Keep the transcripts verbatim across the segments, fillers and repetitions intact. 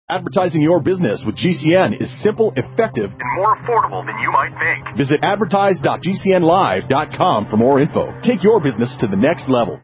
Advertising your business with G C N is simple, effective, and more affordable than you might think. Visit advertise dot g c n live dot com for more info. Take your business to the next level.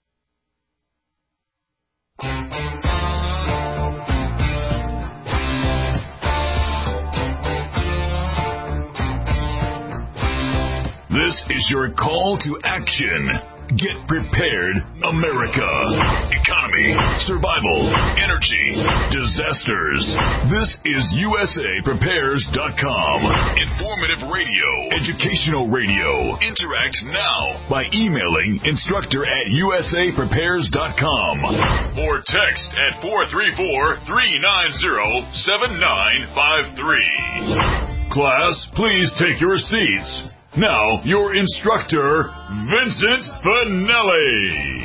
This is your call to action. Get prepared, America. Economy, survival, energy, disasters. This is U S A Prepares dot com. Informative radio, educational radio. Interact now by emailing instructor at U S A Prepares dot com or text at four three four, three nine zero, seven nine five three. Class, please take your seats. Now, your instructor, Vincent Finelli.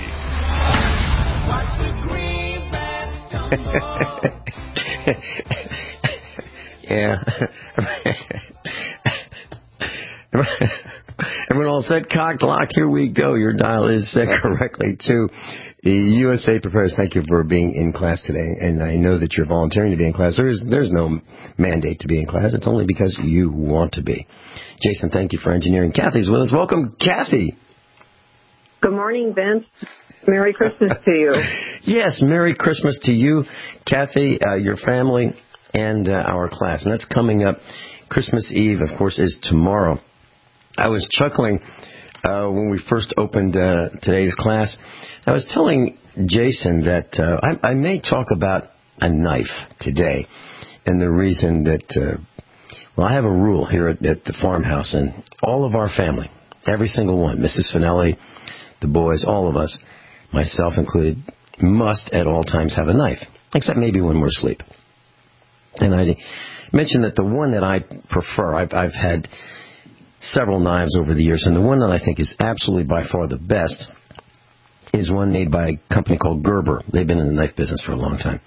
Yeah. Everyone all set, cocked, locked, here we go. Your dial is set correctly to U S A Prepares. Thank you for being in class today. And I know that you're volunteering to be in class. There is, there's no mandate to be in class. It's only because you want to be. Jason, thank you for engineering. Kathy's with us. Welcome, Kathy. Good morning, Vince. Merry Christmas to you. Yes, Merry Christmas to you, Kathy, uh, your family, and uh, our class. And that's coming up. Christmas Eve, of course, is tomorrow. I was chuckling uh, when we first opened uh, today's class. I was telling Jason that uh, I, I may talk about a knife today, and the reason that, uh, well, I have a rule here at, at the farmhouse, and all of our family, every single one, Missus Finelli, the boys, all of us, myself included, must at all times have a knife, except maybe when we're asleep. And I mentioned that the one that I prefer, I've, I've had several knives over the years, and the one that I think is absolutely by far the best is one made by a company called Gerber. They've been in the knife business for a long time.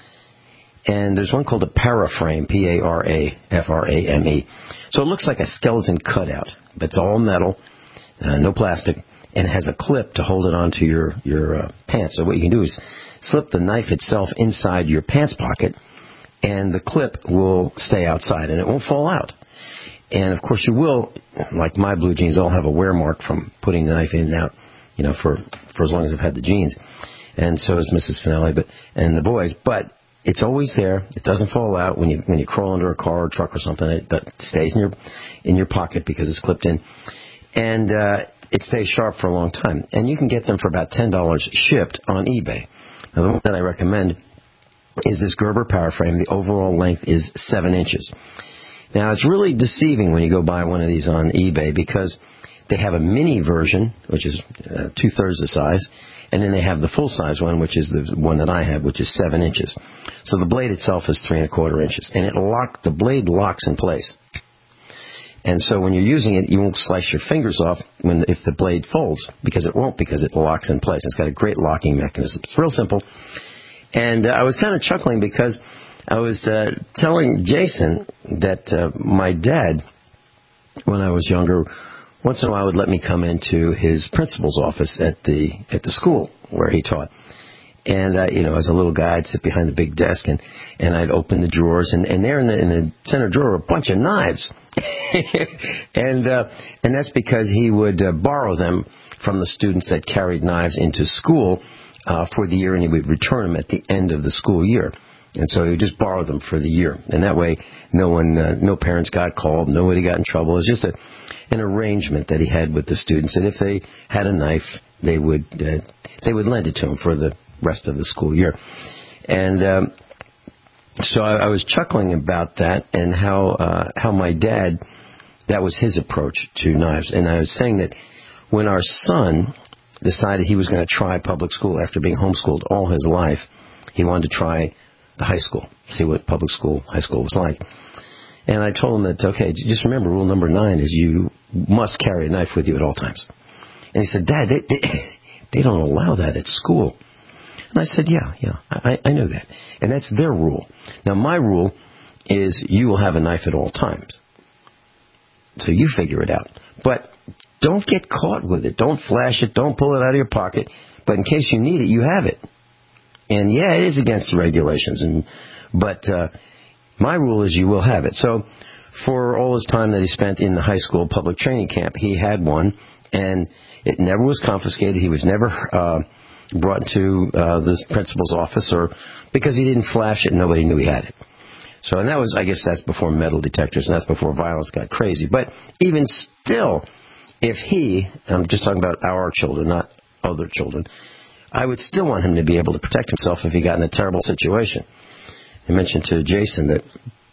And there's one called a Paraframe, P A R A F R A M E. So it looks like a skeleton cutout, but it's all metal, uh, no plastic, and it has a clip to hold it onto your, your uh, pants. So what you can do is slip the knife itself inside your pants pocket, and the clip will stay outside, and it won't fall out. And, of course, you will, like my blue jeans, all have a wear mark from putting the knife in and out, you know, for, for as long as I've had the jeans. And so is Missus Finelli but, and the boys. But it's always there. It doesn't fall out when you when you crawl under a car or truck or something. It, it stays in your in your pocket because it's clipped in. And uh, it stays sharp for a long time. And you can get them for about ten dollars shipped on eBay. Now, the one that I recommend is this Gerber Paraframe. The overall length is seven inches. Now, it's really deceiving when you go buy one of these on eBay because they have a mini version, which is uh, two-thirds the size, and then they have the full-size one, which is the one that I have, which is seven inches. So the blade itself is three and a quarter inches, and it lock the blade locks in place. And so when you're using it, you won't slice your fingers off when if the blade folds, because it won't, because it locks in place. It's got a great locking mechanism. It's real simple. And uh, I was kind of chuckling because I was uh, telling Jason that uh, my dad, when I was younger, once in a while would let me come into his principal's office at the at the school where he taught. And, uh, you know, as a little guy, I'd sit behind the big desk, and, and I'd open the drawers, and, and there in the, in the center drawer were a bunch of knives. and uh, and that's because he would uh, borrow them from the students that carried knives into school uh, for the year, and he would return them at the end of the school year. And so he would just borrow them for the year. And that way, no one, uh, no parents got called, nobody got in trouble. It was just a, an arrangement that he had with the students. And if they had a knife, they would uh, they would lend it to him for the rest of the school year. And um, so I, I was chuckling about that and how uh, how my dad, that was his approach to knives. And I was saying that when our son decided he was going to try public school after being homeschooled all his life, he wanted to try the high school, see what public school, high school was like. And I told him that, okay, just remember, rule number nine is you must carry a knife with you at all times. And he said, Dad, they, they, they don't allow that at school. And I said, yeah, yeah, I, I know that. And that's their rule. Now, my rule is you will have a knife at all times. So you figure it out. But don't get caught with it. Don't flash it. Don't pull it out of your pocket. But in case you need it, you have it. And, yeah, it is against the regulations, and But uh, my rule is you will have it. So for all his time that he spent in the high school public training camp, he had one, and it never was confiscated. He was never uh, brought to uh, the principal's office, or because he didn't flash it, nobody knew he had it. So, and that was, I guess that's before metal detectors, and that's before violence got crazy. But even still, if he, I'm just talking about our children, not other children, I would still want him to be able to protect himself if he got in a terrible situation. I mentioned to Jason that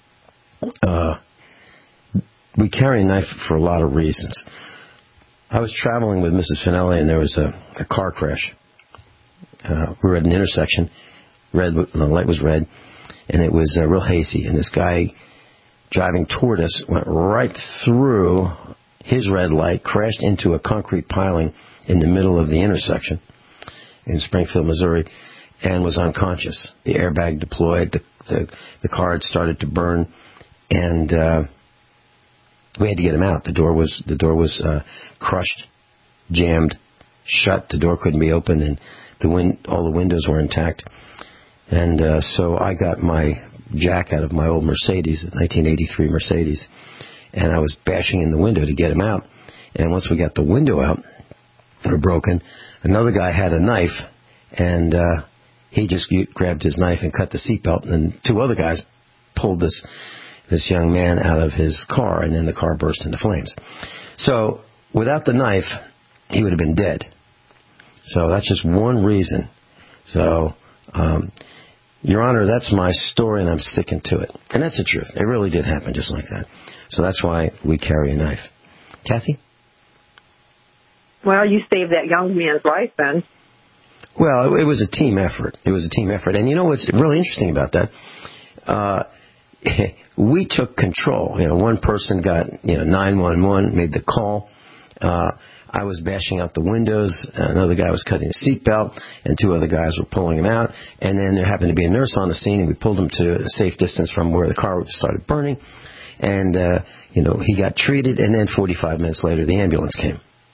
uh, we carry a knife for a lot of reasons. I was traveling with Missus Finelli, and there was a, a car crash. Uh, we were at an intersection. Red, the light was red, and it was uh, real hazy. And this guy driving toward us went right through his red light, crashed into a concrete piling in the middle of the intersection in Springfield, Missouri, and was unconscious. The airbag deployed. The the, the car had started to burn, and uh, we had to get him out. The door was the door was uh, crushed, jammed, shut. The door couldn't be opened, and the win- all the windows were intact. And uh, so I got my jack out of my old Mercedes, a nineteen eighty-three Mercedes, and I was bashing in the window to get him out. And once we got the window out, or broken, another guy had a knife, and uh, he just grabbed his knife and cut the seatbelt, and then two other guys pulled this this young man out of his car, and then the car burst into flames. So without the knife, he would have been dead. So that's just one reason. So, um, Your Honor, that's my story, and I'm sticking to it. And that's the truth. It really did happen just like that. So that's why we carry a knife. Kathy? Well, you saved that young man's life then. Well, it was a team effort. It was a team effort. And you know what's really interesting about that? Uh, we took control. You know, one person got, you know, nine one one, made the call. Uh, I was bashing out the windows. Another guy was cutting a seatbelt, and two other guys were pulling him out. And then there happened to be a nurse on the scene, and we pulled him to a safe distance from where the car started burning. And, uh, you know, he got treated, and then forty-five minutes later, the ambulance came.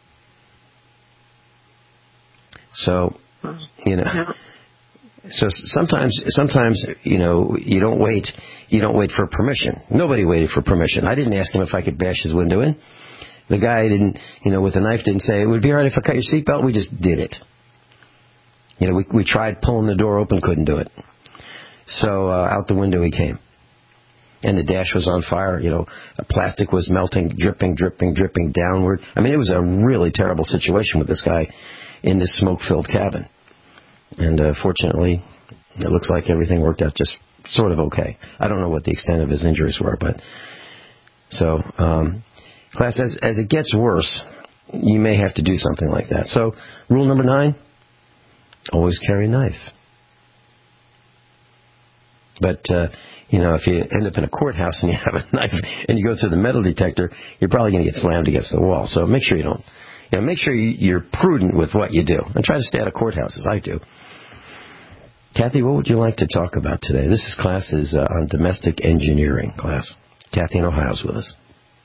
So, you know, so sometimes, sometimes, you know, you don't wait, you don't wait for permission. Nobody waited for permission. I didn't ask him if I could bash his window in. The guy didn't, you know, with a knife didn't say, it would be all right if I cut your seatbelt. We just did it. You know, we we tried pulling the door open, couldn't do it. So uh, out the window he came. And the dash was on fire. You know, plastic was melting, dripping, dripping, dripping downward. I mean, it was a really terrible situation with this guy in this smoke-filled cabin. And uh, fortunately, it looks like everything worked out just sort of okay. I don't know what the extent of his injuries were, but so... Um, Class, as, as it gets worse, you may have to do something like that. So, rule number nine, always carry a knife. But, uh, you know, if you end up in a courthouse and you have a knife and you go through the metal detector, you're probably going to get slammed against the wall. So make sure you don't. You know, make sure you, you're prudent with what you do. And try to stay out of courthouses. I do. Kathy, what would you like to talk about today? This is class is uh, on domestic engineering class. Kathy in Ohio's with us.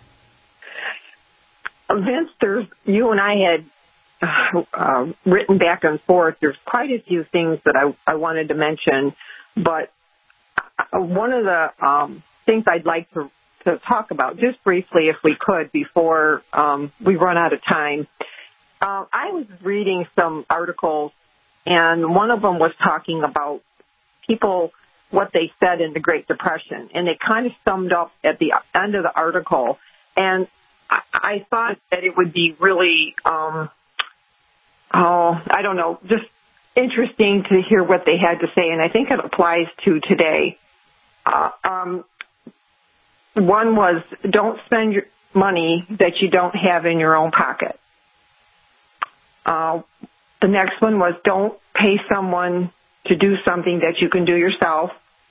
Vince, there's, you and I had uh, uh, written back and forth. There's quite a few things that I, I wanted to mention, but one of the um, things I'd like to, to talk about, just briefly if we could, before um, we run out of time. Uh, I was reading some articles, and one of them was talking about people, what they said in the Great Depression, and they kind of summed up at the end of the article, and I thought that it would be really, um, oh, I don't know, just interesting to hear what they had to say, and I think it applies to today. Uh, um, one was, don't spend your money that you don't have in your own pocket. Uh, the next one was, don't pay someone to do something that you can do yourself.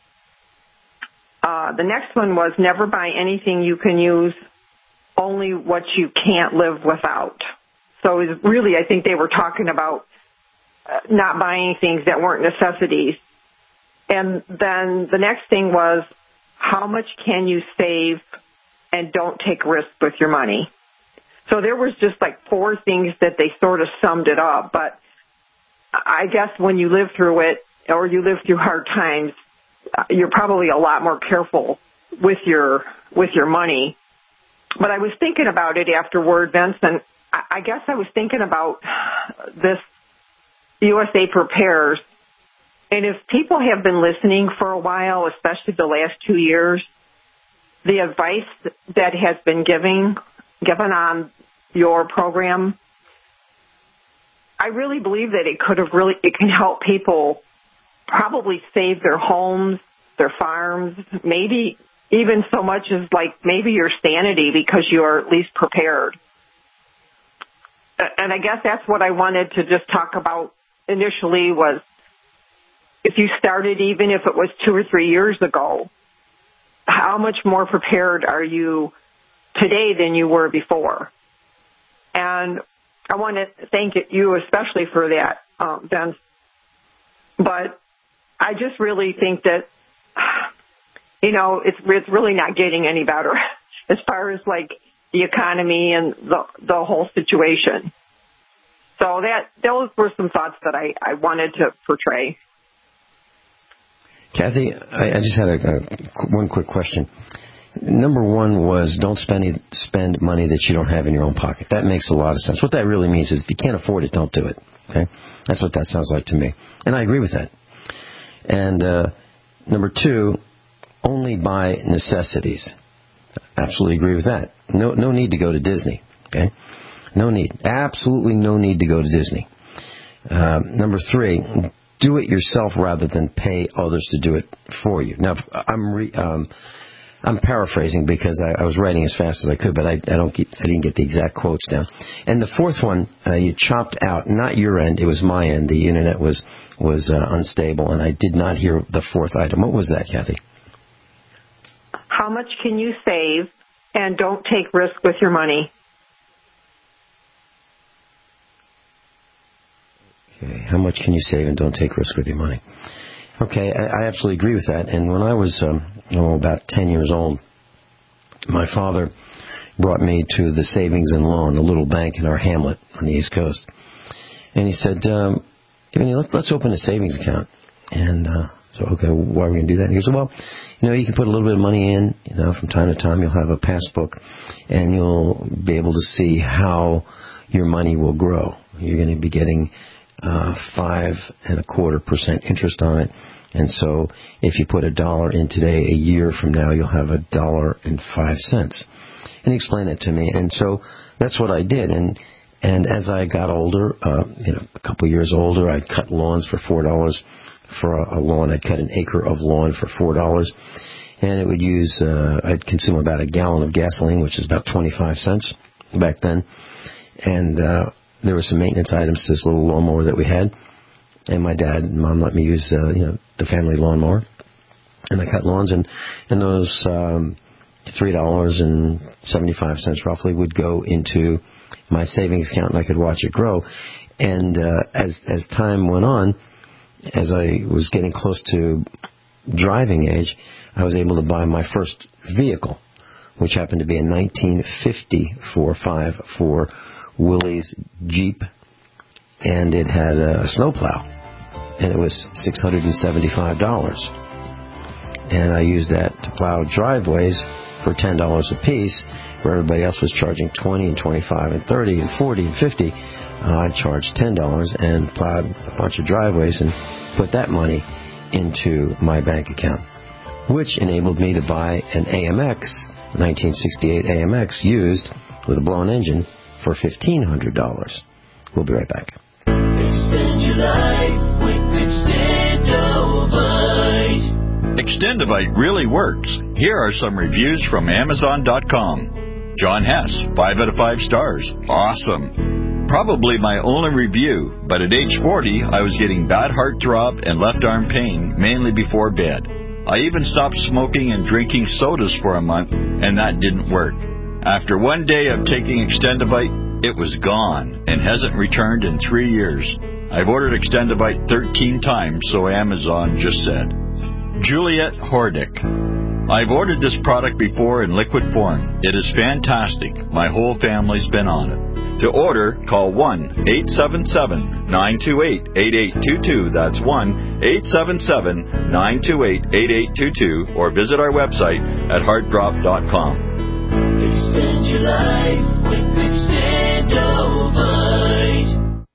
Uh, the next one was, never buy anything you can use, only what you can't live without. So it was really, I think they were talking about uh, not buying things that weren't necessities. And then the next thing was, how much can you save and don't take risks with your money? So there was just like four things that they sort of summed it up. But I guess when you live through it or you live through hard times, you're probably a lot more careful with your with your money. But I was thinking about it afterward, Vince, and I guess I was thinking about this U S A Prepares. And if people have been listening for a while, especially the last two years, the advice that has been giving, given on your program, I really believe that it could have really, it can help people probably save their homes, their farms, maybe even so much as like maybe your sanity because you are at least prepared. And I guess that's what I wanted to just talk about initially was if you started even if it was two or three years ago, how much more prepared are you today than you were before? And I want to thank you especially for that, um, Vince. But I just really think that, you know, it's it's really not getting any better as far as like the economy and the the whole situation. So that those were some thoughts that I, I wanted to portray. Kathy, I, I just had a, a one quick question. Number one was don't spend spend money that you don't have in your own pocket. That makes a lot of sense. What that really means is if you can't afford it, don't do it. Okay, that's what that sounds like to me, and I agree with that. And uh, number two, only buy necessities. Absolutely agree with that. No, no need to go to Disney. Okay, no need. Absolutely no need to go to Disney. Uh, number three, do it yourself rather than pay others to do it for you. Now, I'm re, um, I'm paraphrasing because I, I was writing as fast as I could, but I, I don't get, I didn't get the exact quotes down. And the fourth one, uh, you chopped out, not your end, it was my end. The internet was was uh, unstable, and I did not hear the fourth item. What was that, Kathy? How much can you save and don't take risk with your money? Okay, how much can you save and don't take risk with your money? Okay, I, I absolutely agree with that. And when I was um, oh, about ten years old, my father brought me to the Savings and Loan, a little bank in our hamlet on the East Coast. And he said, um, let's open a savings account. And uh, so, okay, why are we going to do that? And he said, well, you know, you can put a little bit of money in. You know, from time to time you'll have a passbook, and you'll be able to see how your money will grow. You're going to be getting uh, five and a quarter percent interest on it. And so if you put a dollar in today, a year from now, you'll have a dollar and five cents. And he explained that to me. And so that's what I did. And and as I got older, uh, you know, a couple years older, I'd cut lawns for four dollars for a, a lawn. I'd cut an acre of lawn for four dollars. And it would use, uh, I'd consume about a gallon of gasoline, which is about twenty-five cents back then. And uh, there were some maintenance items to this little lawnmower that we had. And my dad and mom let me use, uh, you know, the family lawnmower. And I cut lawns, and, and those um, three dollars and seventy-five cents roughly would go into my savings account, and I could watch it grow. And uh, as as time went on, as I was getting close to driving age, I was able to buy my first vehicle, which happened to be a nineteen fifty Ford five four Willys Jeep, and it had a snowplow, and it was six hundred seventy-five dollars. And I used that to plow driveways for ten dollars a piece, where everybody else was charging twenty and twenty-five and thirty and forty and fifty. Uh, I charged ten dollars and plowed a bunch of driveways and put that money into my bank account, which enabled me to buy an A M X, nineteen sixty-eight A M X used with a blown engine for fifteen hundred dollars. We'll be right back. Extend your life with Extendovite. Extendovite really works. Here are some reviews from Amazon dot com. John Hess, five out of five stars. Awesome. Probably my only review, but at age forty, I was getting bad heartthrob and left arm pain, mainly before bed. I even stopped smoking and drinking sodas for a month, and that didn't work. After one day of taking Extendovite, it was gone and hasn't returned in three years. I've ordered Extendovite thirteen times, so Amazon just said. Juliet Hordick. I've ordered this product before in liquid form. It is fantastic. My whole family's been on it. To order, call one eight seven seven, nine two eight, eight eight two two. That's one eight seven seven, nine two eight, eight eight two two, or visit our website at heart drop dot com. Extend your life with Extendovite.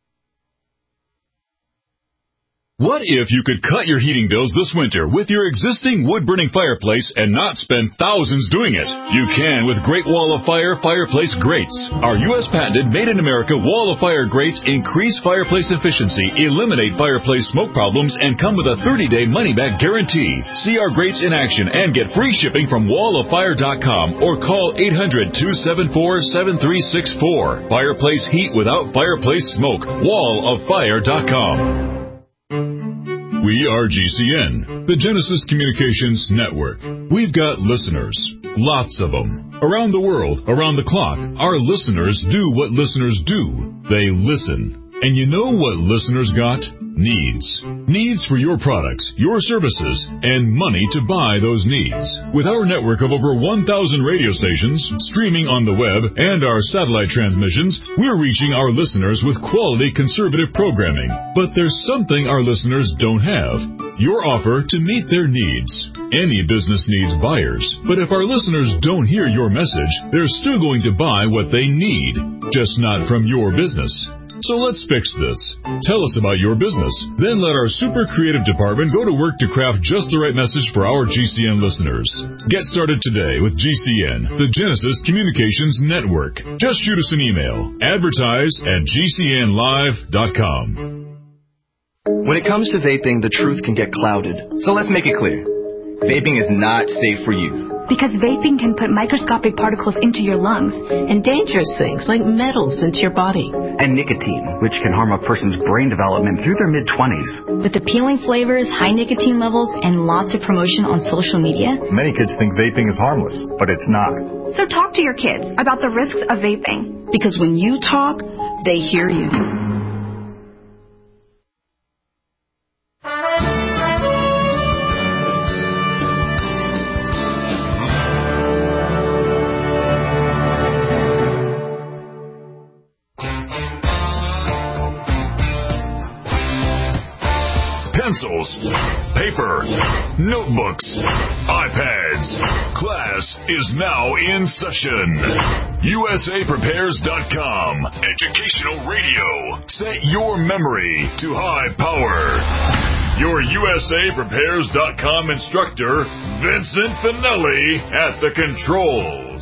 What if you could cut your heating bills this winter with your existing wood-burning fireplace and not spend thousands doing it? You can with Great Wall of Fire Fireplace Grates. Our U S patented made-in-America Wall of Fire grates increase fireplace efficiency, eliminate fireplace smoke problems, and come with a thirty-day money-back guarantee. See our grates in action and get free shipping from wall of fire dot com or call eight hundred, two seven four, seven three six four. Fireplace heat without fireplace smoke. wall of fire dot com. We are G C N, the Genesis Communications Network. We've got listeners, lots of them. Around the world, around the clock, our listeners do what listeners do. They listen. And you know what listeners got? Needs. Needs for your products, your services, and money to buy those needs. With our network of over one thousand radio stations, streaming on the web, and our satellite transmissions, we're reaching our listeners with quality conservative programming. But there's something our listeners don't have. Your offer to meet their needs. Any business needs buyers. But if our listeners don't hear your message, they're still going to buy what they need, just not from your business. So let's fix this. Tell us about your business. Then let our super creative department go to work to craft just the right message for our G C N listeners. Get started today with G C N, the Genesis Communications Network. Just shoot us an email. Advertise at G C N live dot com. When it comes to vaping, the truth can get clouded. So let's make it clear. Vaping is not safe for youth. Because vaping can put microscopic particles into your lungs. And dangerous things like metals into your body. And nicotine, which can harm a person's brain development through their mid-twenties. With appealing flavors, high nicotine levels, and lots of promotion on social media. Many kids think vaping is harmless, but it's not. So talk to your kids about the risks of vaping. Because when you talk, they hear you. Pencils, paper, notebooks, iPads. Class is now in session. U S A Prepares dot com. Educational radio. Set your memory to high power. Your U S A Prepares dot com instructor, Vincent Finelli, at the controls.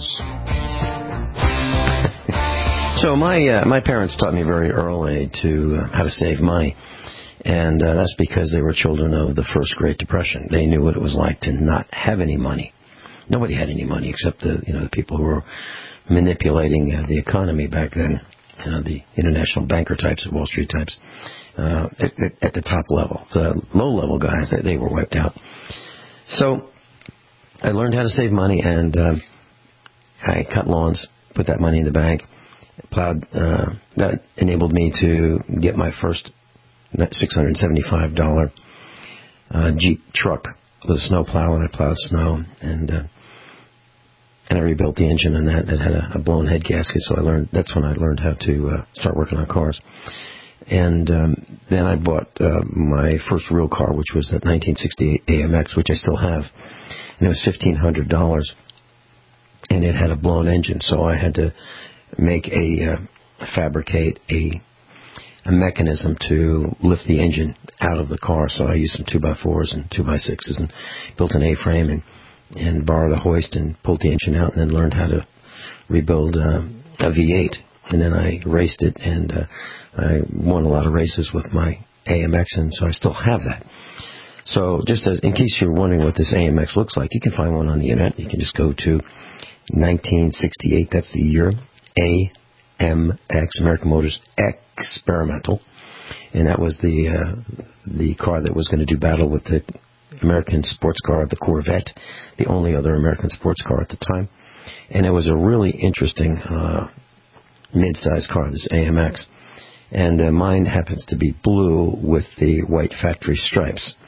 So my uh, my parents taught me very early to uh, how to save money. And uh, that's because they were children of the first Great Depression. They knew what it was like to not have any money. Nobody had any money except the you know the people who were manipulating uh, the economy back then. You know, the international banker types, Wall Street types, uh, at, at the top level. The low-level guys, they, they were wiped out. So I learned how to save money, and uh, I cut lawns, put that money in the bank, plowed. Uh, that enabled me to get my first six hundred seventy-five dollars uh, Jeep truck with a snow plow, and I plowed snow, and uh, and I rebuilt the engine on that. It had a, a blown head gasket, so I learned. That's when I learned how to uh, start working on cars. And um, then I bought uh, my first real car, which was that nineteen sixty-eight A M X, which I still have, and it was fifteen hundred dollars, and it had a blown engine, so I had to make a uh, fabricate a a mechanism to lift the engine out of the car. So I used some two by fours and two by sixes and built an A-frame and, and borrowed a hoist and pulled the engine out, and then learned how to rebuild uh, a V eight. And then I raced it, and uh, I won a lot of races with my A M X, and so I still have that. So just as in case you're wondering what this A M X looks like, you can find one on the internet. You can just go to nineteen sixty-eight, that's the year, A M X, American Motors Experimental, and that was the uh, the car that was going to do battle with the American sports car, the Corvette, the only other American sports car at the time. And it was a really interesting uh, mid-sized car, this A M X. And uh, mine happens to be blue with the white factory stripes.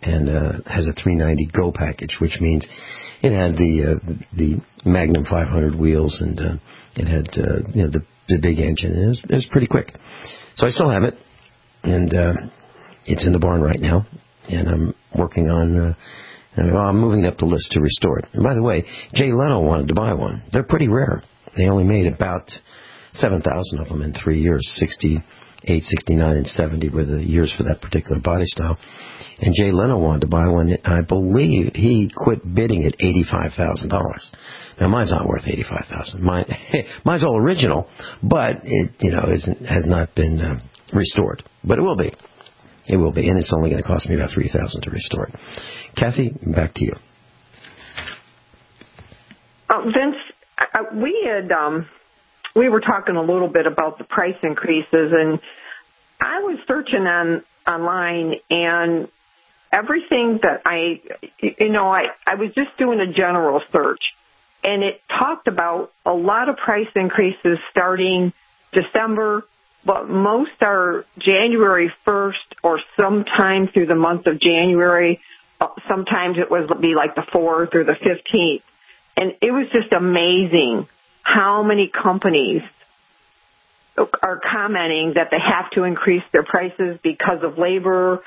and uh, has a three ninety Go package, which means it had the uh, the Magnum five hundred wheels, and uh, it had uh, you know the, the big engine, and it was, it was pretty quick. So I still have it, and uh, it's in the barn right now, and I'm working on. Uh, well, I'm moving up the list to restore it. And by the way, Jay Leno wanted to buy one. They're pretty rare. They only made about seven thousand of them in three years. sixty-eight, sixty-nine, and seventy were the years for that particular body style. And Jay Leno wanted to buy one. I believe he quit bidding at eighty-five thousand dollars. Now, mine's not worth eighty-five thousand dollars. Mine, mine's all original, but it, you know, isn't, has not been uh, restored. But it will be. It will be. And it's only going to cost me about three thousand dollars to restore it. Kathy, back to you. Uh, Vince, uh, we had, um, we were talking a little bit about the price increases, and I was searching on online, and everything that I, you know, I, I was just doing a general search, and it talked about a lot of price increases starting December, but most are January first or sometime through the month of January. Sometimes it would be like the fourth or the fifteenth. And it was just amazing how many companies are commenting that they have to increase their prices because of labor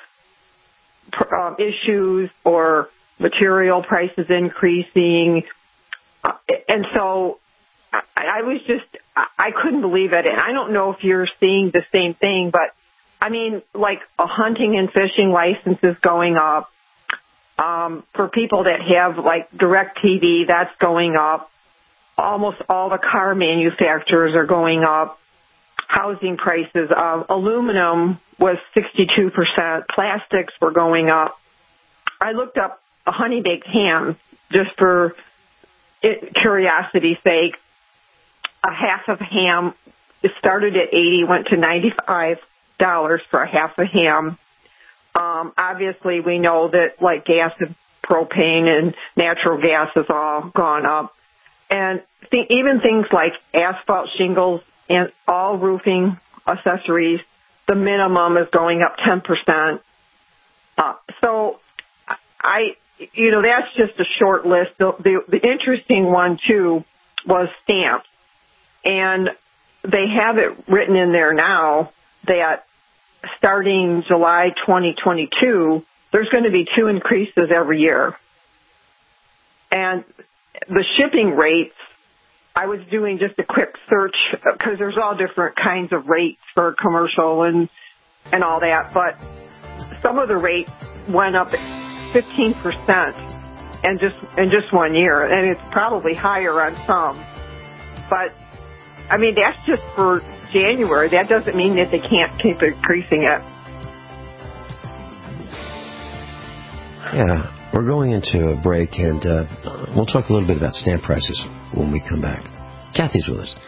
uh, issues or material prices increasing. Uh, and so I, I was just, I couldn't believe it. And I don't know if you're seeing the same thing, but I mean, like a hunting and fishing licenses going up. Um, for people that have like DirecTV, that's going up. Almost all the car manufacturers are going up. Housing prices, uh, aluminum was sixty-two percent. Plastics were going up. I looked up a honey baked ham just for it, curiosity's sake. A half of ham, it started at eighty, went to ninety-five dollars for a half a ham. Um, obviously, we know that like gas and propane and natural gas has all gone up. And th- even things like asphalt shingles and all roofing accessories, the minimum is going up ten percent. Uh, so, I, you know, that's just a short list. The, the, the interesting one, too, was stamps. And they have it written in there now that starting July twenty twenty-two, there's going to be two increases every year. And the shipping rates, I was doing just a quick search because there's all different kinds of rates for commercial and and all that, but some of the rates went up fifteen percent in just, in just one year, and it's probably higher on some. But, I mean, that's just for January. That doesn't mean that they can't keep increasing it. Yeah, we're going into a break, and uh, we'll talk a little bit about stamp prices when we come back. Kathy's with us.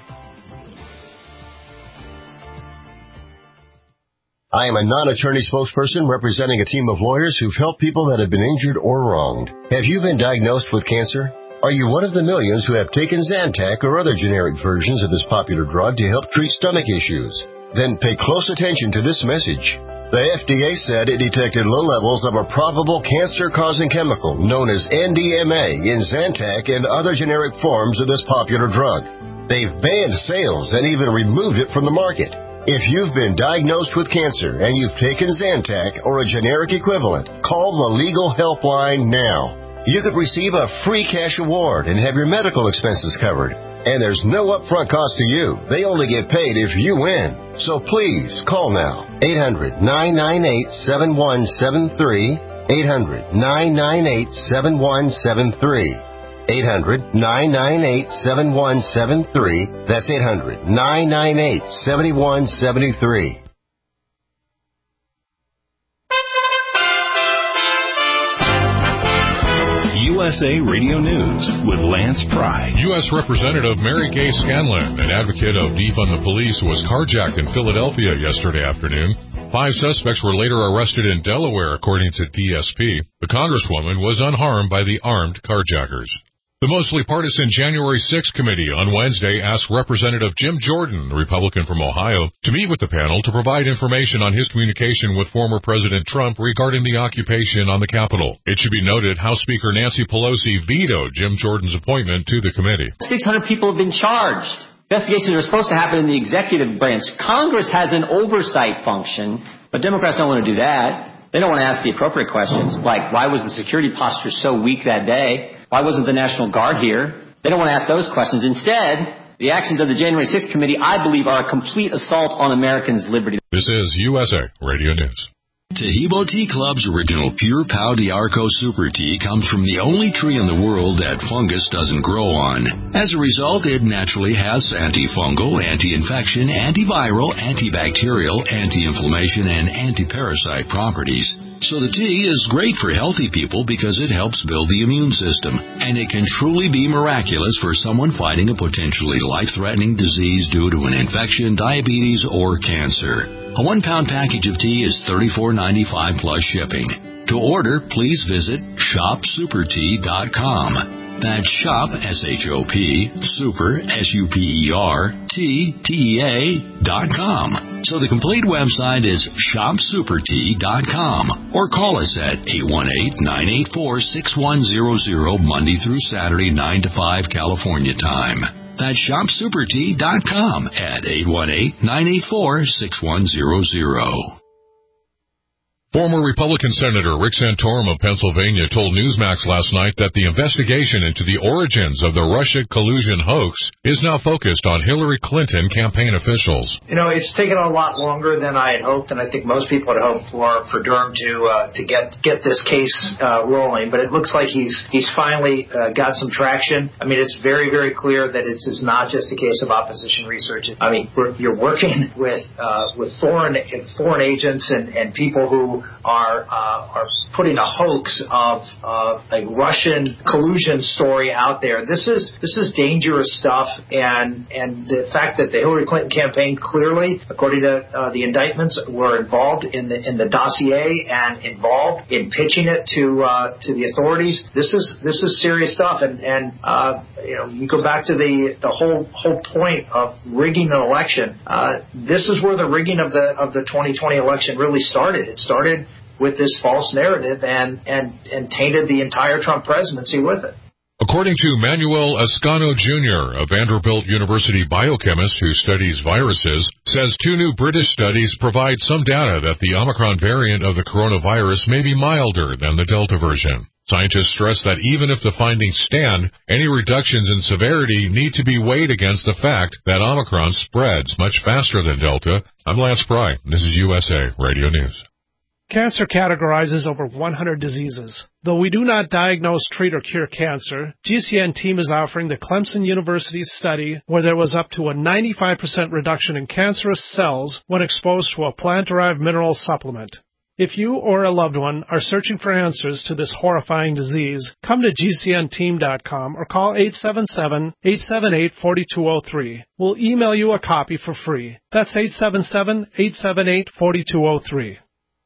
I am a non-attorney spokesperson representing a team of lawyers who've helped people that have been injured or wronged. Have you been diagnosed with cancer? Are you one of the millions who have taken Zantac or other generic versions of this popular drug to help treat stomach issues? Then pay close attention to this message. The F D A said it detected low levels of a probable cancer-causing chemical known as N D M A in Zantac and other generic forms of this popular drug. They've banned sales and even removed it from the market. If you've been diagnosed with cancer and you've taken Zantac or a generic equivalent, call the legal helpline now. You could receive a free cash award and have your medical expenses covered. And there's no upfront cost to you. They only get paid if you win. So please, call now. eight hundred, nine nine eight, seven one seven three. eight hundred, nine nine eight, seven one seven three. eight hundred, nine nine eight, seven one seven three. That's eight hundred, nine nine eight, seven one seven three. U S A Radio News with Lance Pry. U S Representative Mary Kay Scanlon, an advocate of defund the police, was carjacked in Philadelphia yesterday afternoon. Five suspects were later arrested in Delaware, according to D S P. The Congresswoman was unharmed by the armed carjackers. The mostly partisan January sixth committee on Wednesday asked Representative Jim Jordan, the Republican from Ohio, to meet with the panel to provide information on his communication with former President Trump regarding the occupation on the Capitol. It should be noted House Speaker Nancy Pelosi vetoed Jim Jordan's appointment to the committee. six hundred people have been charged. Investigations are supposed to happen in the executive branch. Congress has an oversight function, but Democrats don't want to do that. They don't want to ask the appropriate questions, like why was the security posture so weak that day? Why wasn't the National Guard here? They don't want to ask those questions. Instead, the actions of the January sixth committee, I believe, are a complete assault on Americans' liberty. This is U S A Radio News. Tahibo Tea Club's original Pure Pau D'Arco Super Tea comes from the only tree in the world that fungus doesn't grow on. As a result, it naturally has antifungal, anti-infection, antiviral, antibacterial, anti-inflammation, and anti-parasite properties. So the tea is great for healthy people because it helps build the immune system, and it can truly be miraculous for someone fighting a potentially life-threatening disease due to an infection, diabetes, or cancer. A one-pound package of tea is thirty-four ninety-five plus shipping. To order, please visit shop super tea dot com. That's shop, S H O P, super, S U P E R, T, T E A, dot com. So the complete website is shop super tea dot com. Or call us at eight one eight, nine eight four, six one zero zero Monday through Saturday, nine to five California time. That's shop super tea dot com at eight one eight, nine eight four, six one zero zero. Former Republican Senator Rick Santorum of Pennsylvania told Newsmax last night that the investigation into the origins of the Russia collusion hoax is now focused on Hillary Clinton campaign officials. You know, it's taken a lot longer than I had hoped, and I think most people had hoped for for Durham to uh, to get get this case uh, rolling. But it looks like he's he's finally uh, got some traction. I mean, it's very very clear that it's, it's not just a case of opposition research. I mean, we're, you're working with uh, with foreign foreign agents and, and people who are uh, are putting a hoax of uh, a Russian collusion story out there. This is this is dangerous stuff, and and the fact that the Hillary Clinton campaign clearly, according to uh, the indictments, were involved in the in the dossier and involved in pitching it to uh, to the authorities. This is this is serious stuff, and and uh, you know you go back to the the whole whole point of rigging an election. Uh, this is where the rigging of the of the twenty twenty election really started. It started with this false narrative and, and, and tainted the entire Trump presidency with it. According to Manuel Ascano Junior, a Vanderbilt University biochemist who studies viruses, says two new British studies provide some data that the Omicron variant of the coronavirus may be milder than the Delta version. Scientists stress that even if the findings stand, any reductions in severity need to be weighed against the fact that Omicron spreads much faster than Delta. I'm Lance Pry. This is U S A Radio News. Cancer categorizes over one hundred diseases. Though we do not diagnose, treat, or cure cancer, G C N team is offering the Clemson University study where there was up to a ninety-five percent reduction in cancerous cells when exposed to a plant-derived mineral supplement. If you or a loved one are searching for answers to this horrifying disease, come to G C N team dot com or call eight seven seven, eight seven eight, four two zero three. We'll email you a copy for free. That's eight seven seven, eight seven eight, four two zero three.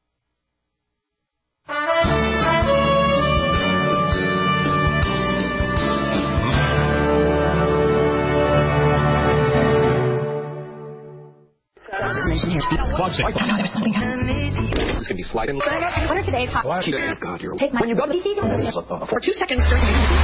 Watch it. Oh, no, there's something happening. This could be sliding. What are today's hot? Watch it. Oh, God, you're... Take my... When you go to... For two seconds during...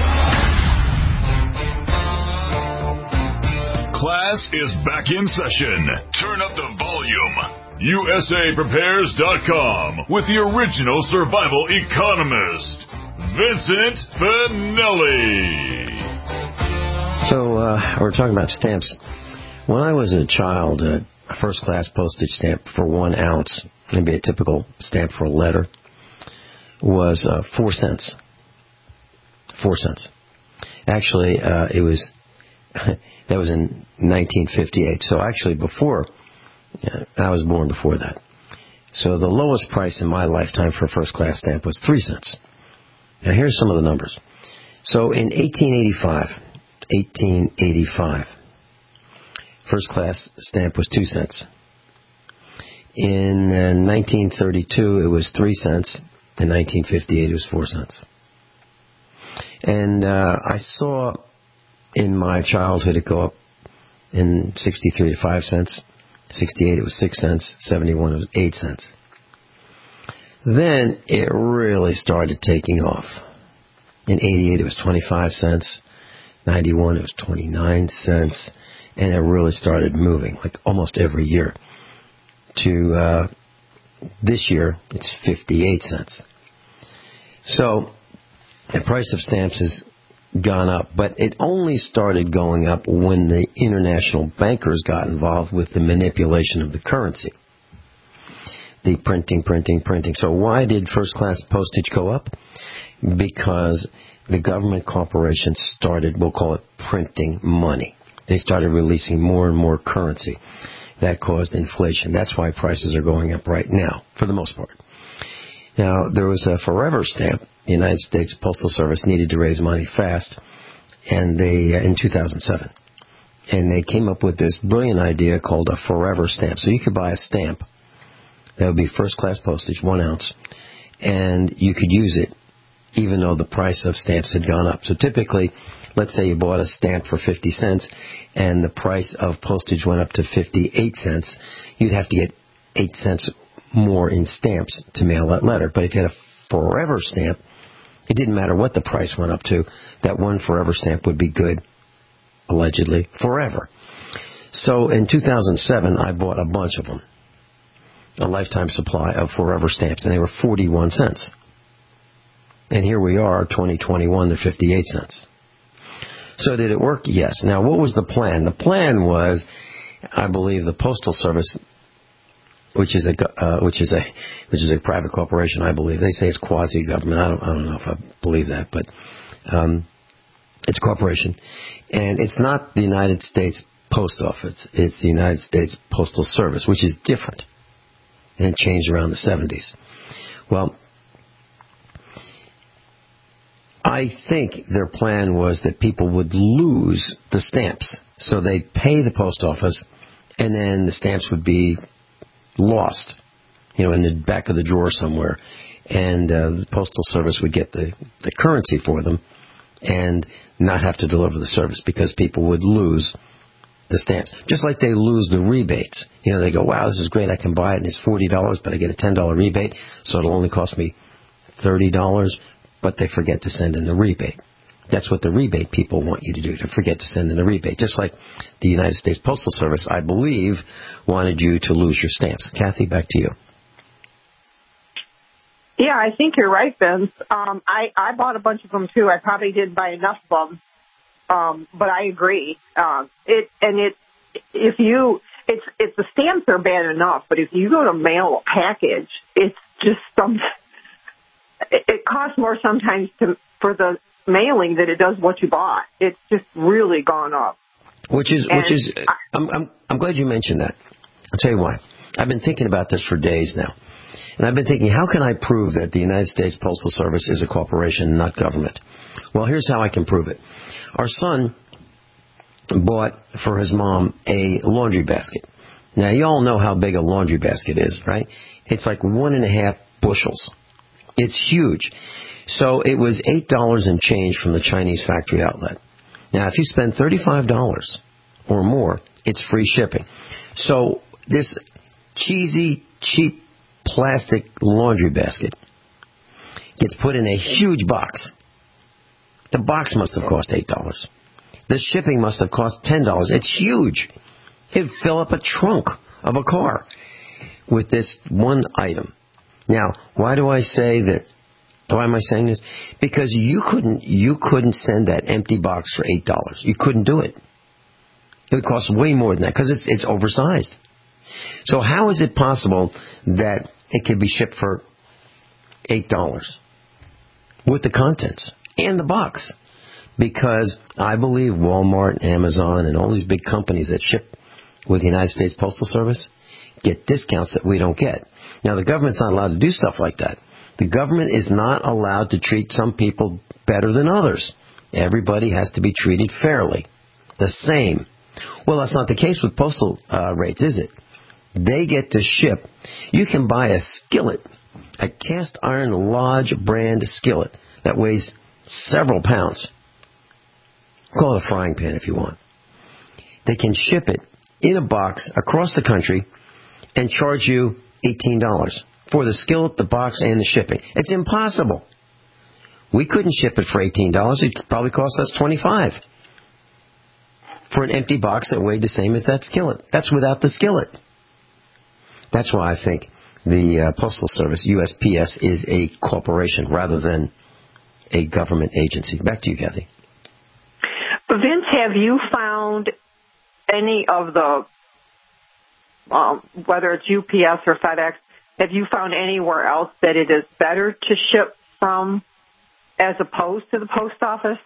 Class is back in session. Turn up the volume. U S A Prepares dot com with the original survival economist, Vincent Finelli. So, uh, we're talking about stamps. When I was a child... Uh, A first-class postage stamp for one ounce, maybe a typical stamp for a letter, was uh, four cents. Four cents. Actually, uh, it was that was in nineteen fifty-eight. So actually, before uh, I was born before that. So the lowest price in my lifetime for a first-class stamp was three cents. Now here's some of the numbers. So in eighteen eighty-five, eighteen eighty-five. First-class stamp was two cents. In uh, nineteen thirty-two, it was three cents. In nineteen fifty-eight, it was four cents. And uh, I saw in my childhood it go up in sixty-three to five cents, sixty-eight it was six cents, seventy-one it was eight cents. Then it really started taking off. In eighty-eight it was twenty-five cents, ninety-one it was twenty-nine cents, and it really started moving like almost every year. To uh, this year it's fifty-eight cents. So the price of stamps has gone up, but it only started going up when the international bankers got involved with the manipulation of the currency. The printing, printing, printing. So why did first-class postage go up? Because the government corporations started, we'll call it printing money. They started releasing more and more currency. That caused inflation. That's why prices are going up right now, for the most part. Now, there was a forever stamp. The United States Postal Service needed to raise money fast, and they in two thousand seven. And they came up with this brilliant idea called a forever stamp. So you could buy a stamp that would be first-class postage, one ounce, and you could use it even though the price of stamps had gone up. So typically, let's say you bought a stamp for fifty cents, and the price of postage went up to fifty-eight cents, you'd have to get eight cents more in stamps to mail that letter. But if you had a forever stamp, it didn't matter what the price went up to, that one forever stamp would be good, allegedly, forever. So in two thousand seven, I bought a bunch of them, a lifetime supply of forever stamps, and they were forty-one cents. And here we are, twenty twenty-one, they're fifty-eight cents. So did it work? Yes. Now, what was the plan? The plan was, I believe, the Postal Service, which is a uh, which is a which is a private corporation, I believe. They say it's quasi-government. I don't I don't know if I believe that, but um, it's a corporation, and it's not the United States Post Office. It's the United States Postal Service, which is different, and it changed around the seventies. Well, I think their plan was that people would lose the stamps, so they'd pay the post office, and then the stamps would be lost, you know, in the back of the drawer somewhere, and uh, the Postal Service would get the, the currency for them and not have to deliver the service because people would lose the stamps. Just like they lose the rebates. You know, they go, wow, this is great, I can buy it, and it's forty dollars, but I get a ten dollars rebate, so it'll only cost me thirty dollars, but they forget to send in the rebate. That's what the rebate people want you to do, to forget to send in the rebate. Just like the United States Postal Service, I believe, wanted you to lose your stamps. Kathy, back to you. Yeah, I think you're right, Vince. Um, I, I bought a bunch of them, too. I probably didn't buy enough of them, um, but I agree. Uh, it and it, if you, it's, it's the stamps are bad enough, but if you go to mail a package, it's just some, it, it costs more sometimes to for the mailing than it does what you bought. It's just really gone up. Which is, and which is, I'm, I'm, I'm glad you mentioned that. I'll tell you why. I've been thinking about this for days now. And I've been thinking, how can I prove that the United States Postal Service is a corporation, not government? Well, here's how I can prove it. Our son bought for his mom a laundry basket. Now, you all know how big a laundry basket is, right? It's like one and a half bushels. It's huge. So it was eight dollars and change from the Chinese factory outlet. Now, if you spend thirty-five dollars or more, it's free shipping. So this cheesy, cheap plastic laundry basket gets put in a huge box. The box must have cost eight dollars. The shipping must have cost ten dollars. It's huge. It'd fill up a trunk of a car with this one item. Now, why do I say that? Why am I saying this? Because you couldn't you couldn't send that empty box for eight dollars. You couldn't do it. It would cost way more than that because it's it's oversized. So how is it possible that it could be shipped for eight dollars with the contents and the box? Because I believe Walmart, Amazon, and all these big companies that ship with the United States Postal Service get discounts that we don't get. Now, the government's not allowed to do stuff like that. The government is not allowed to treat some people better than others. Everybody has to be treated fairly, the same. Well, that's not the case with postal uh, rates, is it? They get to ship. You can buy a skillet, a cast iron Lodge brand skillet that weighs several pounds. Call it a frying pan if you want. They can ship it in a box across the country and charge you eighteen dollars for the skillet, the box, and the shipping. It's impossible. We couldn't ship it for eighteen dollars. It could probably cost us twenty-five dollars for an empty box that weighed the same as that skillet. That's without the skillet. That's why I think the uh, Postal Service, U S P S, is a corporation rather than a government agency. Back to you, Kathy. Vince, have you found any of the, um, whether it's U P S or FedEx, have you found anywhere else that it is better to ship from as opposed to the post office?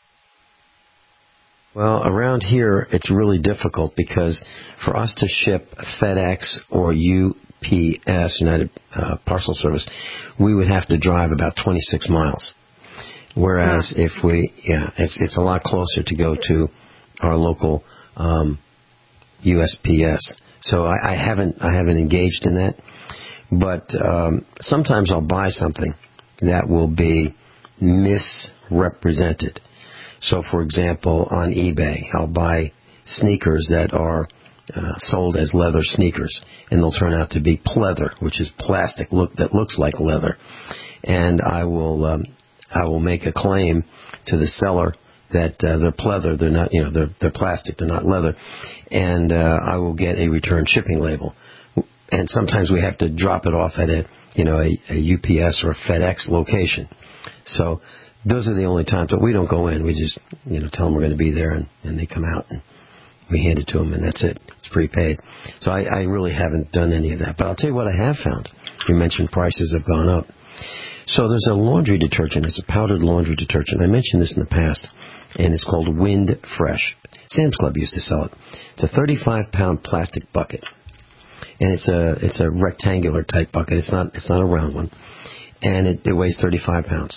Well, around here, it's really difficult because for us to ship FedEx or U P S, United uh, Parcel Service, we would have to drive about twenty-six miles. Whereas if we, yeah, it's it's a lot closer to go to our local um, U S P S. So I, I haven't I haven't engaged in that, but um, sometimes I'll buy something that will be misrepresented. So, for example, on eBay, I'll buy sneakers that are uh, sold as leather sneakers, and they'll turn out to be pleather, which is plastic look that looks like leather. And I will um, I will make a claim to the seller that uh, they're pleather, they're not, you know, they're they're plastic, they're not leather, and uh, I will get a return shipping label. And sometimes we have to drop it off at a you know a, a U P S or a FedEx location. So those are the only times that we don't go in. We just, you know, tell them we're going to be there, and, and they come out, and we hand it to them, and that's it. It's prepaid. So I, I really haven't done any of that. But I'll tell you what I have found. You mentioned prices have gone up. So there's a laundry detergent. It's a powdered laundry detergent. I mentioned this in the past, and it's called Wind Fresh. Sam's Club used to sell it. It's a thirty-five pound plastic bucket, and it's a it's a rectangular type bucket. It's not it's not a round one, and it, it weighs thirty-five pounds.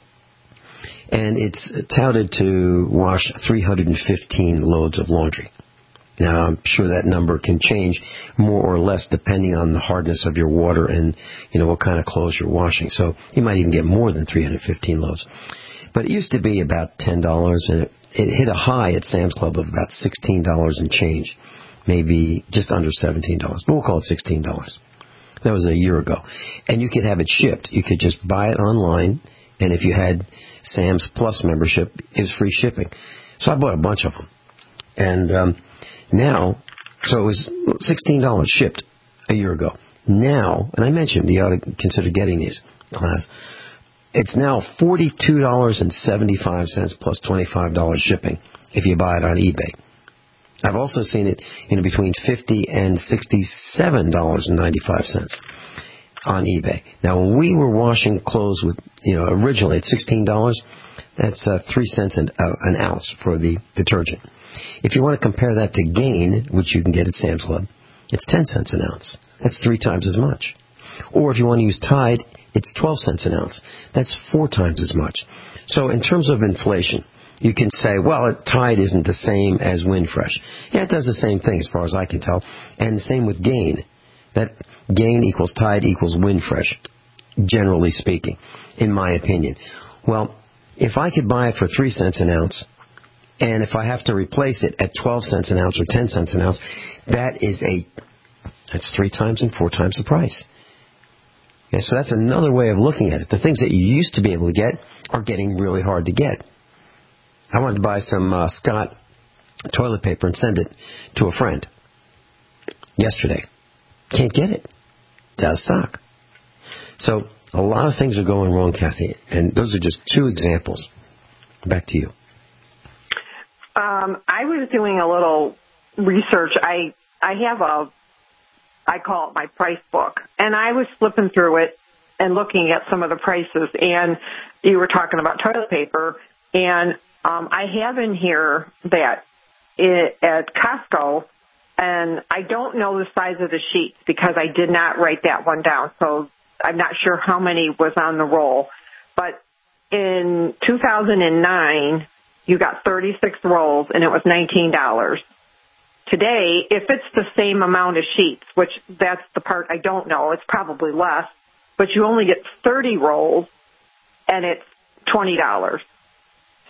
And it's touted to wash three hundred fifteen loads of laundry. Now, I'm sure that number can change more or less depending on the hardness of your water and, you know, what kind of clothes you're washing. So you might even get more than three hundred fifteen loads. But it used to be about ten dollars, and it, it hit a high at Sam's Club of about sixteen dollars and change, maybe just under seventeen dollars. But we'll call it sixteen dollars. That was a year ago. And you could have it shipped. You could just buy it online, and if you had Sam's Plus membership, it was free shipping. So I bought a bunch of them. And um, now, so it was sixteen dollars shipped a year ago. Now, and I mentioned you ought to consider getting these, class. It's now forty-two dollars and seventy-five cents plus twenty-five dollars shipping if you buy it on eBay. I've also seen it in between fifty dollars and sixty-seven dollars and ninety-five cents. On eBay. Now, when we were washing clothes with, you know, originally at sixteen dollars, that's uh, three cents an, uh, an ounce for the detergent. If you want to compare that to Gain, which you can get at Sam's Club, it's ten cents an ounce. That's three times as much. Or if you want to use Tide, it's twelve cents an ounce. That's four times as much. So in terms of inflation, you can say, well, Tide isn't the same as Windfresh. Yeah, it does the same thing as far as I can tell. And the same with Gain. That Gain equals Tide equals Windfresh, generally speaking, in my opinion. Well, if I could buy it for three cents an ounce, and if I have to replace it at twelve cents an ounce or ten cents an ounce, that is a, that's three times and four times the price. Yeah, so that's another way of looking at it. The things that you used to be able to get are getting really hard to get. I wanted to buy some uh, Scott toilet paper and send it to a friend yesterday. Can't get it. It's out of stock. So a lot of things are going wrong, Kathy, and those are just two examples. Back to you. Um, I was doing a little research. I I have a, I call it my price book, and I was flipping through it and looking at some of the prices, and you were talking about toilet paper, and um, I have in here that it, at Costco, and I don't know the size of the sheets because I did not write that one down, so I'm not sure how many was on the roll. But in two thousand nine, you got thirty-six rolls, and it was nineteen dollars. Today, if it's the same amount of sheets, which that's the part I don't know, it's probably less, but you only get thirty rolls, and it's twenty dollars.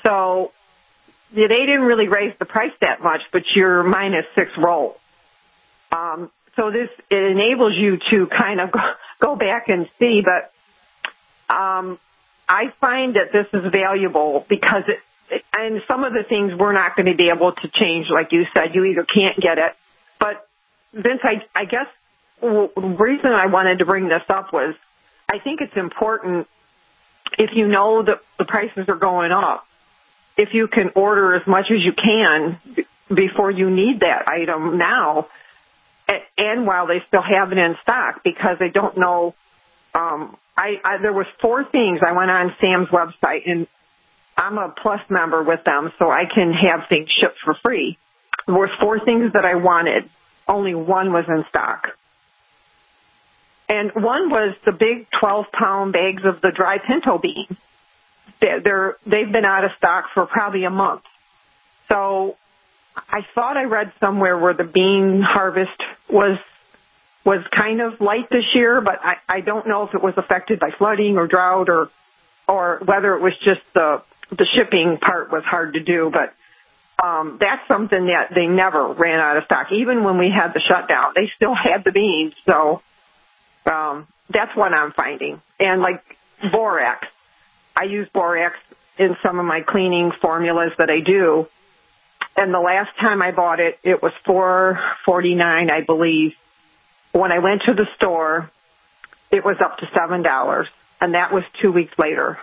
So yeah, they didn't really raise the price that much, but you're minus six rolls. Um, so this, it enables you to kind of go, go back and see, but um, I find that this is valuable because it, it, and some of the things we're not going to be able to change, like you said, you either can't get it. But Vince, I, I guess well, the reason I wanted to bring this up was I think it's important if you know that the prices are going up, if you can order as much as you can b- before you need that item now, and, and while they still have it in stock, because I don't know. Um, I, I there was four things. I went on Sam's website, and I'm a Plus member with them, so I can have things shipped for free. There were four things that I wanted. Only one was in stock. And one was the big twelve-pound bags of the dry pinto beans. They're, they're, they've been out of stock for probably a month. So I thought I read somewhere where the bean harvest was was kind of light this year, but I, I don't know if it was affected by flooding or drought or or whether it was just the the shipping part was hard to do. But um, that's something that they never ran out of stock. Even when we had the shutdown, they still had the beans. So um, that's what I'm finding. And like borax, I use borax in some of my cleaning formulas that I do. And the last time I bought it, it was four forty-nine, I believe. When I went to the store, it was up to seven dollars, and that was two weeks later.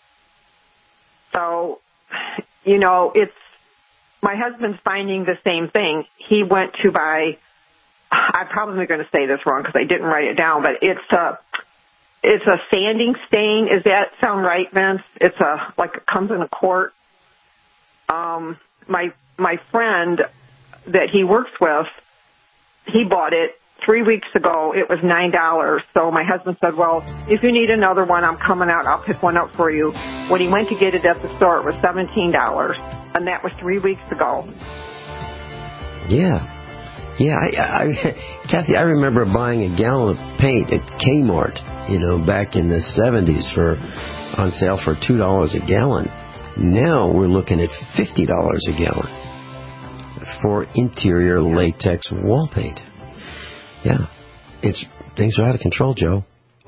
So, you know, it's, my husband's finding the same thing. He went to buy, I'm probably going to say this wrong because I didn't write it down, but it's a, it's a sanding stain. Is that sound right, Vince? It's a, like it comes in a quart. Um, my, my friend that he works with, he bought it three weeks ago. It was nine dollars. So my husband said, well, if you need another one, I'm coming out. I'll pick one up for you. When he went to get it at the store, it was seventeen dollars. And that was three weeks ago. Yeah. Yeah. I, I, Kathy, I remember buying a gallon of paint at Kmart, you know, back in the seventies for on sale for two dollars a gallon. Now we're looking at fifty dollars a gallon for interior latex wall paint. Yeah, it's things are out of control, Joe.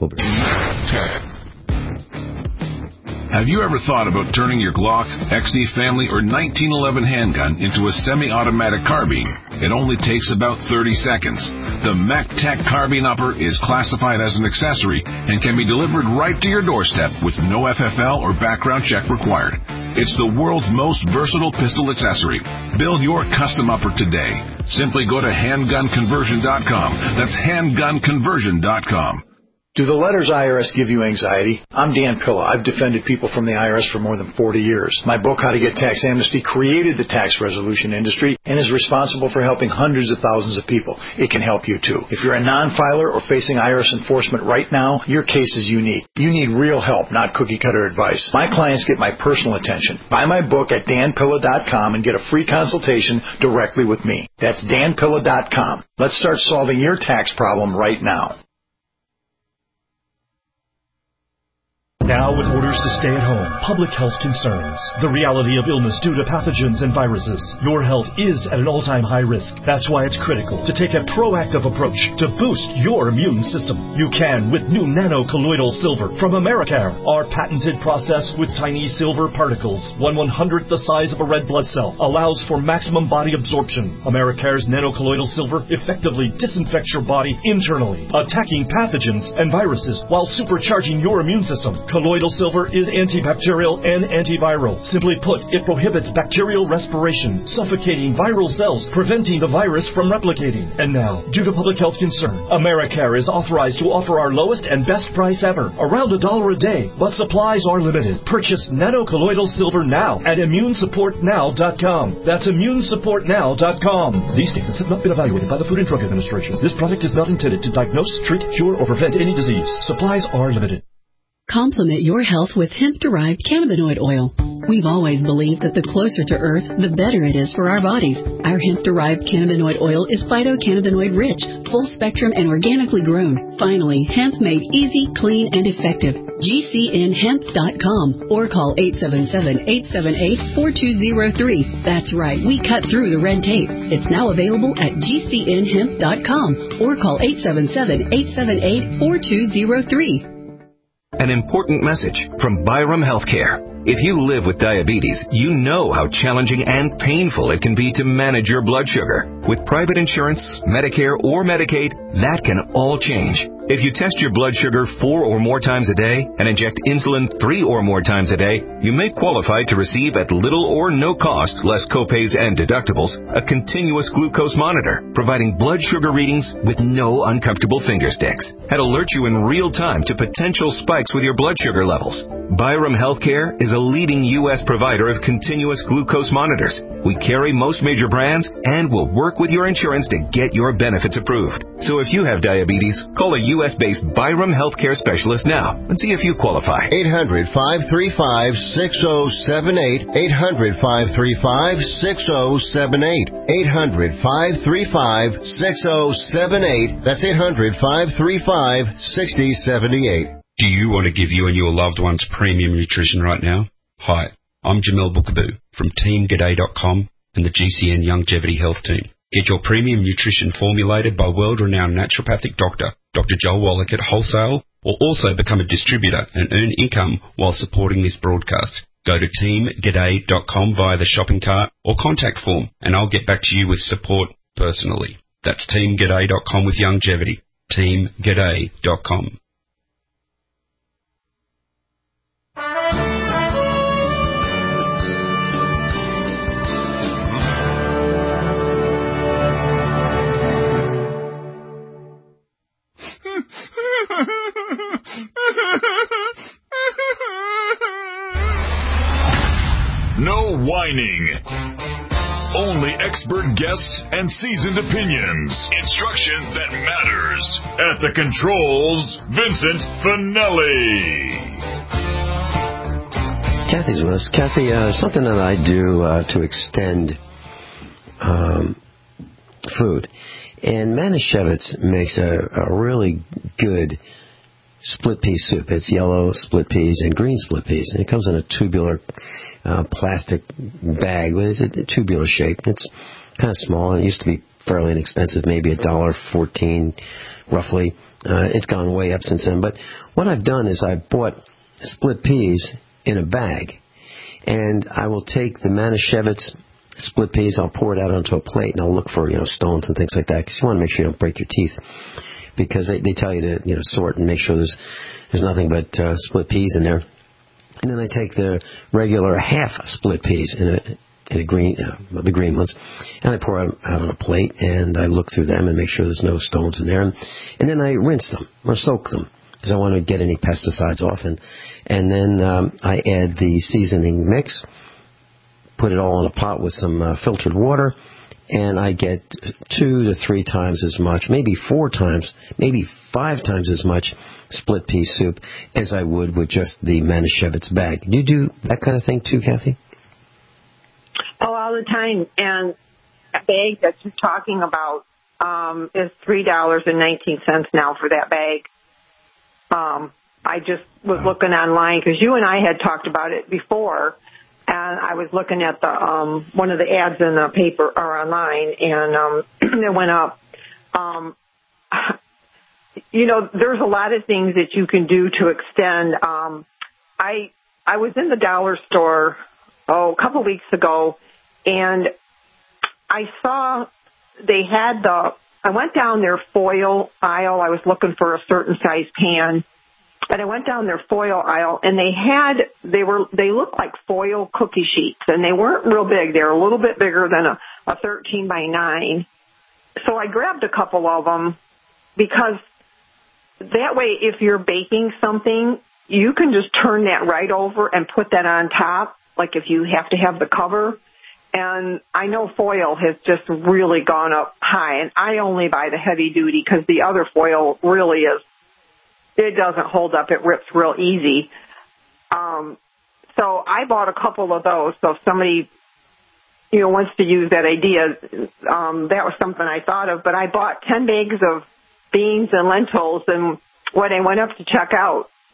Have you ever thought about turning your Glock, X D Family, or nineteen eleven handgun into a semi-automatic carbine? It only takes about thirty seconds. The MacTech Carbine Upper is classified as an accessory and can be delivered right to your doorstep with no F F L or background check required. It's the world's most versatile pistol accessory. Build your custom upper today. Simply go to handgun conversion dot com. That's handgun conversion dot com. Do the letters I R S give you anxiety? I'm Dan Pilla. I've defended people from the I R S for more than forty years. My book, How to Get Tax Amnesty, created the tax resolution industry and is responsible for helping hundreds of thousands of people. It can help you, too. If you're a non-filer or facing I R S enforcement right now, your case is unique. You need real help, not cookie-cutter advice. My clients get my personal attention. Buy my book at dan pilla dot com and get a free consultation directly with me. That's dan pilla dot com. Let's start solving your tax problem right now. Now with orders to stay at home, public health concerns, the reality of illness due to pathogens and viruses, your health is at an all-time high risk. That's why it's critical to take a proactive approach to boost your immune system. You can with new nano-colloidal silver from Americare. Our patented process with tiny silver particles, one one-hundredth the size of a red blood cell, allows for maximum body absorption. Americare's nano-colloidal silver effectively disinfects your body internally, attacking pathogens and viruses while supercharging your immune system. Colloidal silver is antibacterial and antiviral. Simply put, it prohibits bacterial respiration, suffocating viral cells, preventing the virus from replicating. And now, due to public health concern, Americare is authorized to offer our lowest and best price ever, around a dollar a day, but supplies are limited. Purchase nano-colloidal silver now at immune support now dot com. That's immune support now dot com. These statements have not been evaluated by the Food and Drug Administration. This product is not intended to diagnose, treat, cure, or prevent any disease. Supplies are limited. Complement your health with hemp-derived cannabinoid oil. We've always believed that the closer to Earth, the better it is for our bodies. Our hemp-derived cannabinoid oil is phytocannabinoid rich, full spectrum, and organically grown. Finally, hemp made easy, clean, and effective. G C N hemp dot com or call eight seven seven, eight seven eight, four two zero three. That's right, we cut through the red tape. It's now available at G C N hemp dot com or call eight seven seven, eight seven eight, four two zero three. An important message from Byram Healthcare. If you live with diabetes, you know how challenging and painful it can be to manage your blood sugar. With private insurance, Medicare, or Medicaid, that can all change. If you test your blood sugar four or more times a day and inject insulin three or more times a day, you may qualify to receive at little or no cost, less copays and deductibles, a continuous glucose monitor, providing blood sugar readings with no uncomfortable finger sticks, and alert you in real time to potential spikes with your blood sugar levels. Byram Healthcare is a leading U S provider of continuous glucose monitors. We carry most major brands and will work with your insurance to get your benefits approved. So if you have diabetes, call a U S-based Byram Healthcare specialist now and see if you qualify. eight hundred, five three five, six oh seven eight. eight hundred, five three five, six oh seven eight. eight hundred, five three five, six oh seven eight. That's eight hundred, five three five, six oh seven eight. Do you want to give you and your loved ones premium nutrition right now? Hi, I'm Jamel Bookaboo from Team G'day dot com and the G C N Longevity Health Team. Get your premium nutrition formulated by world-renowned naturopathic doctor, Doctor Joel Wallach at wholesale, or also become a distributor and earn income while supporting this broadcast. Go to Team G'day dot com via the shopping cart or contact form, and I'll get back to you with support personally. That's Team G'day dot com with longevity. Team G'day dot com. No whining. Only expert guests and seasoned opinions. Instruction that matters. At the controls, Vincent Finelli. Kathy's with us. Kathy, uh, something that I do uh, to extend um, food. And Manischewitz makes a, a really good split pea soup. It's yellow split peas and green split peas. And it comes in a tubular uh, plastic bag. What is it? A tubular shape. It's kind of small. It used to be fairly inexpensive, maybe a dollar fourteen, roughly. Uh, it's gone way up since then. But what I've done is I've bought split peas in a bag. And I will take the Manischewitz split peas, I'll pour it out onto a plate, and I'll look for, you know, stones and things like that, because you want to make sure you don't break your teeth, because they, they tell you to, you know, sort and make sure there's there's nothing but uh, split peas in there. And then I take the regular half split peas in a, in a green, uh, the green ones, and I pour them out on a plate, and I look through them and make sure there's no stones in there, and, and then I rinse them or soak them, because I want to get any pesticides off, and and then um, I add the seasoning mix. Put it all in a pot with some uh, filtered water, and I get two to three times as much, maybe four times, maybe five times as much split pea soup as I would with just the Manischewitz bag. Do you do that kind of thing too, Kathy? Oh, all the time. And that bag that you're talking about um, is three dollars and nineteen cents now for that bag. Um, I just was looking online, because you and I had talked about it before. And I was looking at the um, one of the ads in the paper or online, and um, it went up. Um, you know, there's a lot of things that you can do to extend. Um, I I was in the dollar store oh a couple weeks ago, and I saw they had the. I went down their foil aisle. I was looking for a certain size pan. And I went down their foil aisle, and they had, they were, they looked like foil cookie sheets, and they weren't real big. They were a little bit bigger than a, a thirteen by nine. So I grabbed a couple of them, because that way, if you're baking something, you can just turn that right over and put that on top, like if you have to have the cover. And I know foil has just really gone up high, and I only buy the heavy duty, because the other foil really is, it doesn't hold up. It rips real easy. Um, so I bought a couple of those. So if somebody, you know, wants to use that idea, um, that was something I thought of. But I bought ten bags of beans and lentils, and when I went up to check out,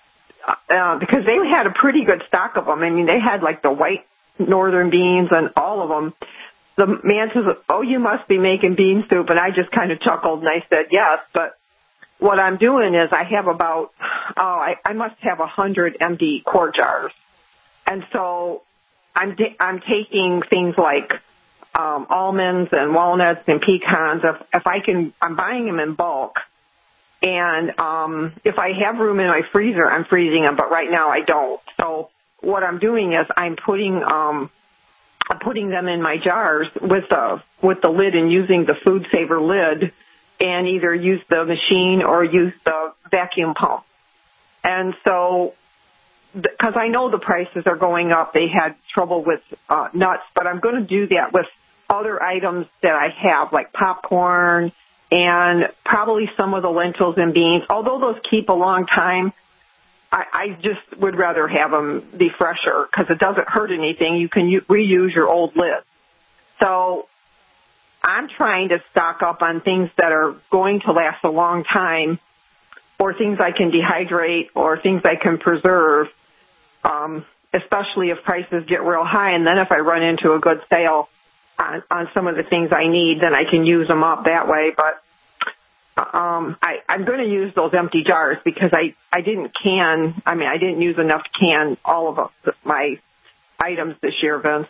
uh, because they had a pretty good stock of them. I mean, they had like the white northern beans and all of them. The man says, "Oh, you must be making bean soup," and I just kind of chuckled and I said yes. But what I'm doing is I have about oh, I, I must have a hundred empty quart jars, and so I'm I'm taking things like um, almonds and walnuts and pecans. If if I can, I'm buying them in bulk. And um, if I have room in my freezer, I'm freezing them. But right now, I don't. So what I'm doing is I'm putting um, I'm putting them in my jars with the with the lid and using the Food Saver lid, and either use the machine or use the vacuum pump. And so, because I know the prices are going up, they had trouble with uh, nuts, but I'm going to do that with other items that I have, like popcorn. And probably some of the lentils and beans. Although those keep a long time, I, I just would rather have them be fresher because it doesn't hurt anything. You can u- reuse your old lids. So I'm trying to stock up on things that are going to last a long time, or things I can dehydrate, or things I can preserve, um, especially if prices get real high. And then if I run into a good sale on, on some of the things I need, then I can use them up that way. But um, I, I'm going to use those empty jars because I, I didn't can, I mean, I didn't use enough to can all of my items this year, Vince.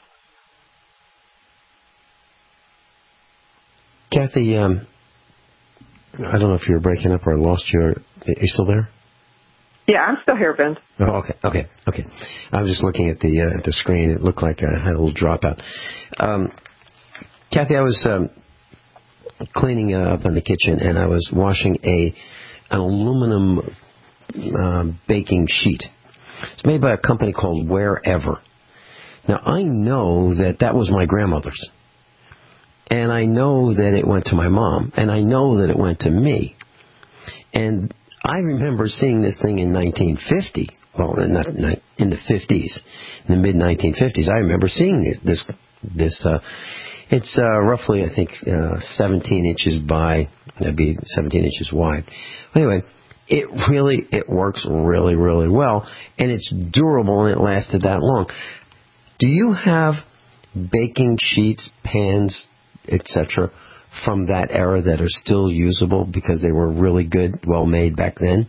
Kathy, um, I don't know if you were breaking up or I lost you. Are you still there? Yeah, I'm still here, Vince. Oh, okay, okay, okay. I was just looking at the uh, at the screen. It looked like I had a little dropout. Um, Kathy, I was um, cleaning up in the kitchen, and I was washing a an aluminum uh, baking sheet. It's made by a company called Wherever. Now, I know that that was my grandmother's, and I know that it went to my mom, and I know that it went to me. And I remember seeing this thing in nineteen fifty. Well, not in the fifties, in the mid nineteen fifties. I remember seeing this. This, this uh, it's uh, roughly, I think, uh, seventeen inches by. That'd be seventeen inches wide. Anyway, it really it works really really well, and it's durable, and it lasted that long. Do you have baking sheets, pans, et cetera, from that era that are still usable because they were really good, well made back then?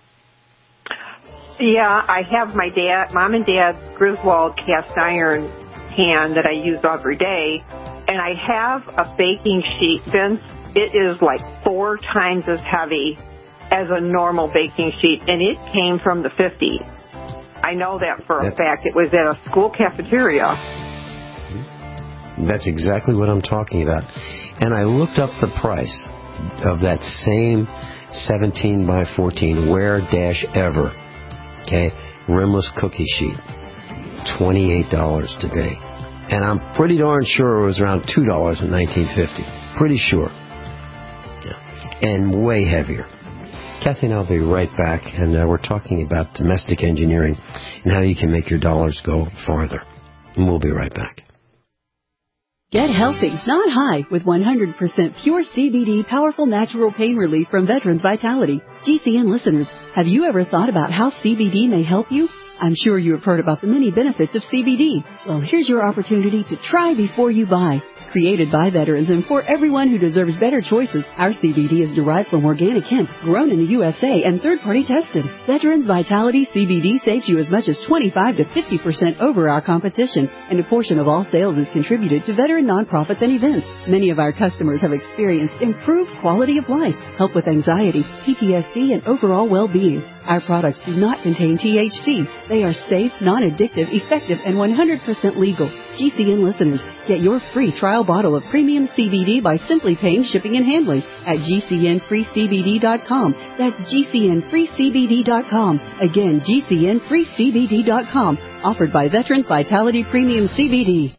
Yeah, I have my dad, mom and dad's Griswold cast iron pan that I use every day, and I have a baking sheet, Vince. It is like four times as heavy as a normal baking sheet, and it came from the fifties. I know that for a fact. It was at a school cafeteria. That's exactly what I'm talking about. And I looked up the price of that same seventeen by fourteen Where-Ever, okay, rimless cookie sheet, twenty-eight dollars today. And I'm pretty darn sure it was around two dollars in nineteen fifty. Pretty sure. Yeah. And way heavier. Kathy and I'll be right back, and uh, we're talking about domestic engineering and how you can make your dollars go farther. And we'll be right back. Get healthy, not high, with one hundred percent pure C B D powerful natural pain relief from Veterans Vitality. G C N listeners, have you ever thought about how C B D may help you? I'm sure you have heard about the many benefits of C B D. Well, here's your opportunity to try before you buy. Created by veterans and for everyone who deserves better choices, our C B D is derived from organic hemp, grown in the U S A and third-party tested. Veterans Vitality C B D saves you as much as twenty-five to fifty percent over our competition, and a portion of all sales is contributed to veteran nonprofits and events. Many of our customers have experienced improved quality of life, help with anxiety, P T S D, and overall well-being. Our products do not contain T H C. They are safe, non-addictive, effective, and one hundred percent legal. G C N listeners, get your free trial bottle of premium C B D by simply paying shipping and handling at G C N free C B D dot com. That's G C N free C B D dot com. Again, G C N free C B D dot com. Offered by Veterans Vitality Premium C B D.